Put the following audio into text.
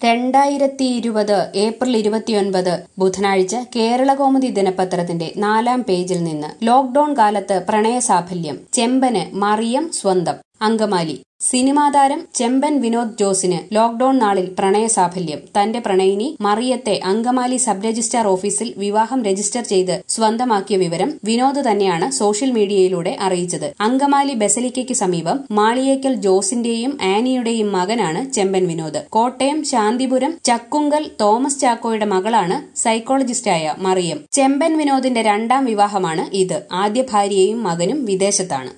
2020 April 29 ബുധനാഴ്ച കേരളകൗമുദി ദിനപത്രത്തിന്റെ 4-ാം പേജിൽ നിന്ന് ലോക്ഡൌൺ കാലത്ത് പ്രണയസാഫല്യം ചെമ്പന് മറിയം സ്വന്തം അങ്കമാലി സിനിമാതാരം ചെമ്പൻ വിനോദ് ജോസിന് ലോക്ഡൌൺ നാളിൽ പ്രണയസാഫല്യം. തന്റെ പ്രണയിനി മറിയത്തെ അങ്കമാലി സബ് രജിസ്ട്രാർ ഓഫീസിൽ വിവാഹം രജിസ്റ്റർ ചെയ്ത് സ്വന്തമാക്കിയ വിവരം വിനോദ് തന്നെയാണ് സോഷ്യൽ മീഡിയയിലൂടെ അറിയിച്ചത്. അങ്കമാലി ബസലിക്കയ്ക്ക് സമീപം മാളിയേക്കൽ ജോസിന്റെയും ആനിയുടെയും മകനാണ് ചെമ്പൻ വിനോദ്. കോട്ടയം ശാന്തിപുരം ചക്കുങ്കൽ തോമസ് ചാക്കോയുടെ മകളാണ് സൈക്കോളജിസ്റ്റായ മറിയം. ചെമ്പൻ വിനോദിന്റെ 2-ാം വിവാഹമാണ് ഇത്. ആദ്യ ഭാര്യയും മകനും വിദേശത്താണ്.